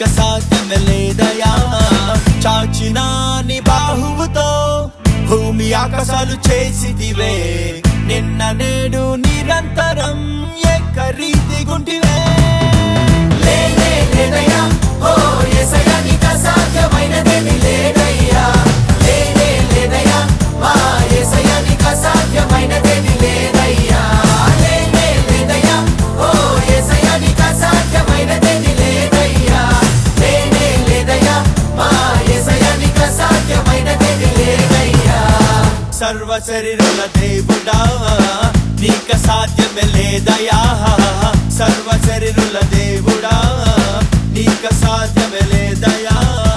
సాధ్యమే లేదయా చాచిన నీ బాహువుతో భూమి ఆకాశాలు చేసిదివే నిన్న నేడు నిరంతరం ఏకరీతి గుంటివే లేనే లేదయ్యా ఓ యేసయ్యా నీకు అసాధ్యమైనదేమీ లేదయ్యా లేనే లేదయ్యా మా యేసయ్యా నీకు అసాధ్యమైనదేమీ లేదయ్యా లేనే లేదయ్యా ఓ యేసయ్యా నీకు అసాధ్యమైనదేమీ లేదయ్యా లేనే లేదయ్యా మా యేసయ్యా నీకు అసాధ్యమైనదేమీ లేదయ్యా సర్వ శరీరుల దేవుడా నీకు సాధ్యమే లేదయా సర్వ శరీరుల దేవుడా నీకు సాధ్యమే లేదయా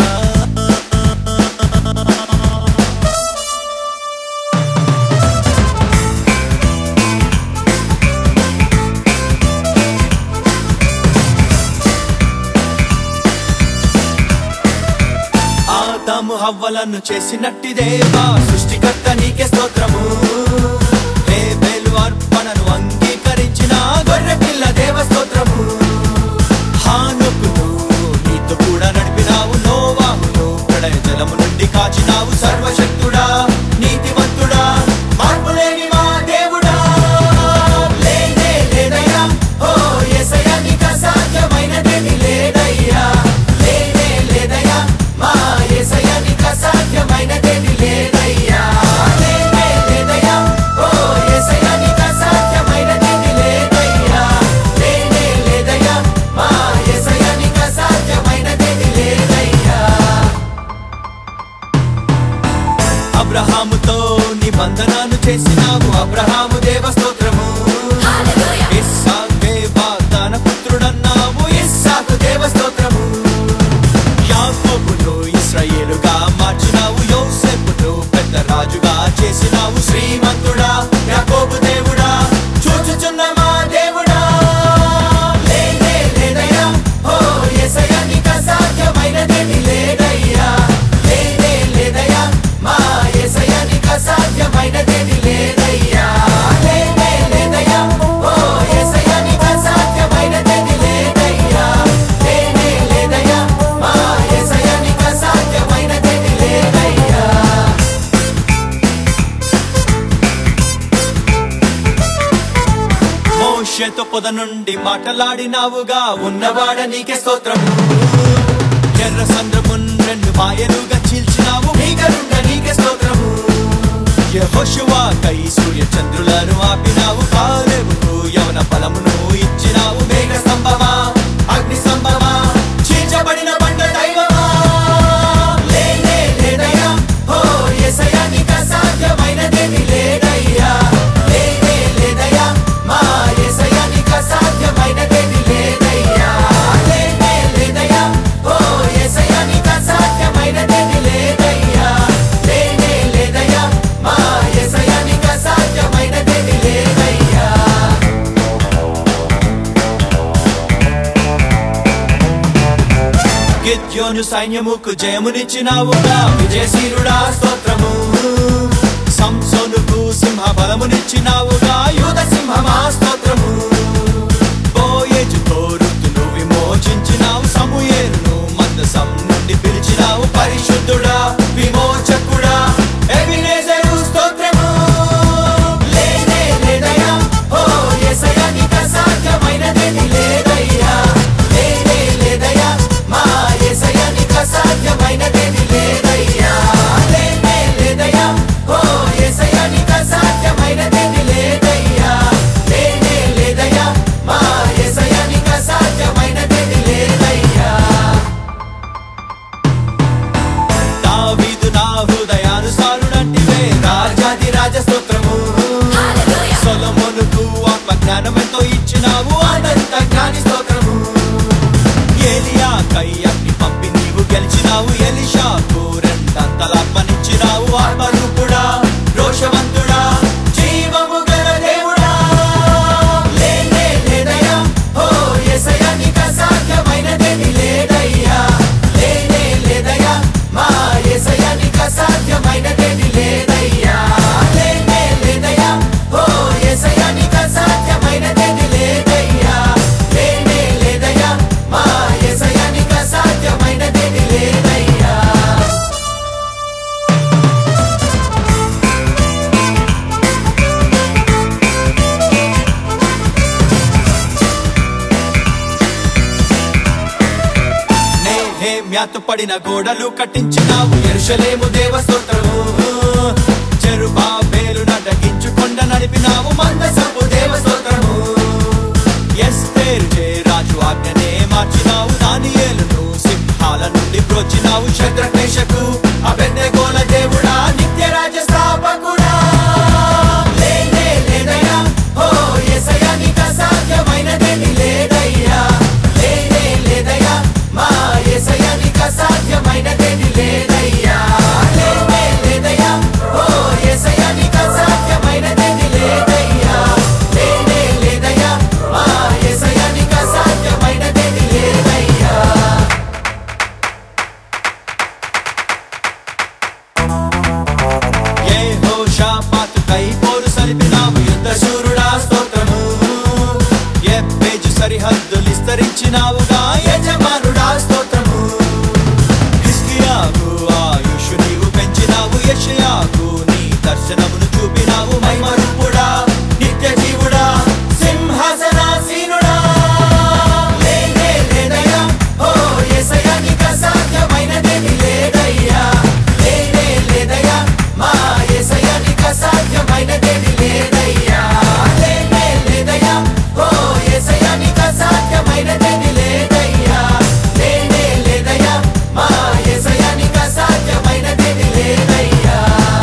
ఆదాము హవ్వలను చేసినట్టి దేవా సృష్టికర్త నీకే స్తోత్రము హేబెలు అర్పణను అంగీకరించిన గొర్రె పిల్ల దేవ స్తోత్రము హానోకును నీతో కూడా నడిపినావు నోవాహును ప్రళయ జలము నుండి కాచినావు సర్వశక్తుడా నీతిమంతుడా మార్పులేని మా దేవుడా లేనే లేదయ్యా ఓ యేసయ్యా నీకు అసాధ్యమైనదేమీ లేదయ్యా లేనే లేదయ్యా మా యేసయ్యా నీకు అసాధ్యమైనదేమీ లేదయ్యా లేనే లేదయ్యా ఓ యేసయ్యా నీకు అసాధ్యమైనదేమీ లేదయ్యా లేనే లేదయ్యా మా యేసయ్యా నీకు అసాధ్యమైనదేమీ లేదయ్యా అబ్రహాముతో నిబంధనను చేసినావు అబ్రహాము దేవ స్తోత్రము ఇస్సాకే వాగ్దాన పుత్రుడన్నావు ఇస్సాకు దేవ స్తోత్రము యాకోబును ఇశ్రాయేలుగా మార్చినావు యోసేపును పెద్ద రాజుగా చేసినావు శ్రీమంతుడా యాకోబు దేవుడా చూచుచున్న మా దేవుడా లేనే లేదయ్యా ఓ యేసయ్యా నీకు అసాధ్యమైనదేమీ లేదయ్యా లేనే లేదయ్యా మా యేసయ్యా నీకు అసాధ్యమైనదేమీ లేదయ్యా లేనే లేదయ్యా ఓ యేసయ్యా నీకు అసాధ్యమైనదేమీ లేదయ్యా లేనే లేదయ్యా మా యేసయ్యా నీకు అసాధ్యమైనదేమీ లేదయ్యా మోషేతో పొద నుండి మాటలాడినావుగా ఉన్నవాడ నీకే స్తోత్రము ఎర్ర సంద్రమున్ రెండు మాయలుగా చీల్చినావు భీకరుండ నీకే స్తోత్రము యెహోషువా కై సూర్య చంద్రులను ఆపినావు కాలేబుకు యవన ఫలమును ఇచ్చినావు మేఘ స్తంభమా అగ్ని స్తంభమా చీల్చబడిన బండ దైవమా లేనే లేదయ్యా ఓ యేసయ్యా నీకు అసాధ్యమైనదేమీ లేదయ్యా లేనే లేదయ్యా మా యేసయ్యా నీకు అసాధ్యమైనదేమీ లేదయ్యా లేనే లేదయ్యా ఓ యేసయ్యా నీకు అసాధ్యమైనదేమీ లేదయ్యా లేనే లేదయ్యా మా యేసయ్యా నీకు అసాధ్యమైనదేమీ లేదయ్యా గిద్యోను సైన్యముకు జయమునిచ్చినావుగా విజయశీరుడా స్తోత్రము సంసోనుకు సింహ బలమునిచ్చినావుగా యూద సింహమా స్తోత్రము బోయేజుతో ఋతును విమోచించినావు సమూయేలును మందసం నుండి పిలిచినావు పరిశుద్ధుడా విమోచకుడా ఎబినేజరు స్తోత్రము లేనే లేదయ్యా ఓ యేసయ్యా నీకు అసాధ్యమైనదేమీ లేదయ్యా లేనే లేదయ్యా మా యేసయ్యా నీకు అసాధ్యమైనదేమీ లేదయ్యా లేనే లేదయ్యా ఓ యేసయ్యా నీకు అసాధ్యమైనదేమీ లేదయ్యా లేనే పడిన గోడలు కట్టించినావు యెరూషలేము దేవ స్తోత్రము జెరుబాబేలు నటగించుకొండ నడిపినావు మందసపు దేవ స్తోత్రము ఎస్తేరు రాజు ఆజ్ఞనే మార్చినావు దానియేలును సింహాల నుండి బ్రోచినావు శద్రక్ మేషకు అబేద్నెగోల దేవుడా నిత్య రాజ్య స్థాపకుడా లేనే లేదయ్యా ఓ యేసయ్యా నీకు అసాధ్యమైనదేమీ లేదయ్యా లేనే లేదయ్యా మా యేసయ్యా నీకు అసాధ్యమైనదేమీ లేదయ్యా లేనే లేదయ్యా ఓ యేసయ్యా నీకు అసాధ్యమైనదేమీ లేదయ్యా లేనే లేదయ్యా మా యేసయ్యా నీకు అసాధ్యమైనదేమీ లేదయ్యా యెహోషాపాతుకై పోరు సలిపినావు యుద్ధశూరుడా స్తోత్రము యెబ్బేజు సరిహద్దులు విస్తరించినావుగా యజమానుడా స్తోత్రము హిజ్కియాకు ఆయుషు నీవు పెంచినావు యెషయాకు నీ దర్శనమును చూపినావు మహిమరూపుడా నిత్య జీవుడా సింహాసనాసీనుడా లేనే లేదయ్యా ఓ యేసయ్యా నీకు అసాధ్యమైనదేమీ లేదయ్యా లేనే లేదయ్యా మా యేసయ్యా నీకు అసాధ్యమైనదేమీ లేదయ్యా లేనే లేదయ్యా ఓ యేసయ్యా నీకు అసాధ్యమైనదేమీ లేదయ్యా లేనే లేదయ్యా మా యేసయ్యా నీకు అసాధ్యమైనదేమీ లేదయ్యా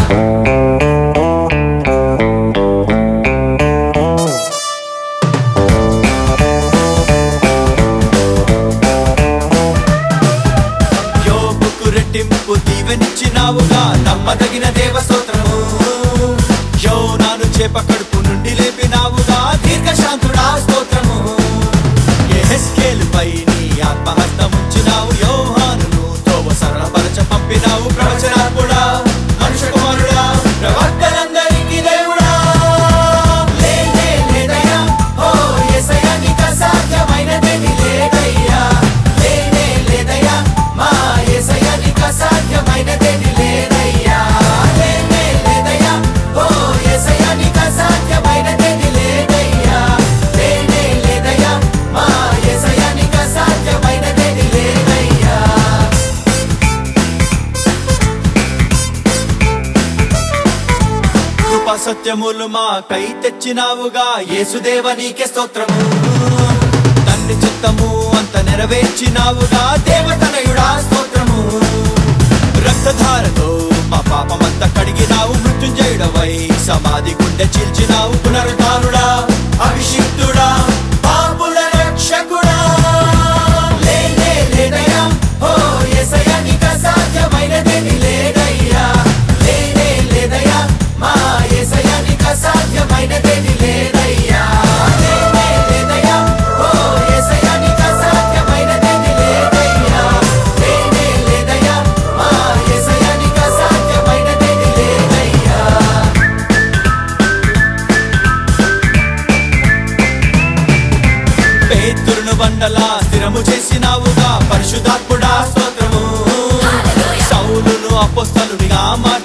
యోబుకు రెట్టింపు దీవెనిచ్చినావుగా నమ్మదగిన దేవ స్తోత్రము యోనాను చేప కడుపు నుండి లేపినావుగా దీర్ఘశాంతుడా స్తోత్రము యెహెజ్కేలుపై నీ ఆత్మహస్తముంచినావు యోహానును తోవ సరళపరచ పంపినావు ప్రవచనాత్ముడా మనుష్య కుమారుడా ప్రవక్తలందరికీ దేవుడా లేనే లేదయ్యా ఓ యేసయ్యా నీకు అసాధ్యమైనదేమీ లేదయ్యా లేనే లేదయ్యా మా యేసయ్యా నీకు అసాధ్యమైనదేమీ లేదయ్యా లేనే లేదయ్యా ఓ యేసయ్యా నీకు అసాధ్యమైనదేమీ లేదయ్యా లేనే లేదయ్యా మా యేసయ్యా నీకు అసాధ్యమైనదేమీ లేదయ్యా కృపా సత్యములు మాకై తెచ్చినావుగా యేసుదేవ నీకే స్తోత్రము తండ్రి చిత్తము అంత నెరవేర్చినావుగా దేవతనయుడా స్తోత్రము రక్తధారతో మా పాపమంతా కడిగినావు మృత్యుంజయుడవై సమాధి గుండె చీల్చినావు పునరుద్ధానుడా అభిషిక్తుడా పాపుల రక్షకుడా లేనే లేదయ్యా ఓ యేసయ్యా నీకు అసాధ్యమైనదేమీ లేదయ్యా లేనే లేదయ్యా మా యేసయ్యా నీకు అసాధ్యమైనదేమీ లేదయ్యా లేనే లేదయ్యా ఓ యేసయ్యా నీకు అసాధ్యమైనదేమీ లేదయ్యా లేనే లేదయ్యా మా యేసయ్యా నీకు అసాధ్యమైనదేమీ లేదయ్యా పేతురును బండలా స్థిరము చేసినావుగా పరిశుద్ధాత్ముడా స్తోత్రము సౌలును అపోస్తలునిగా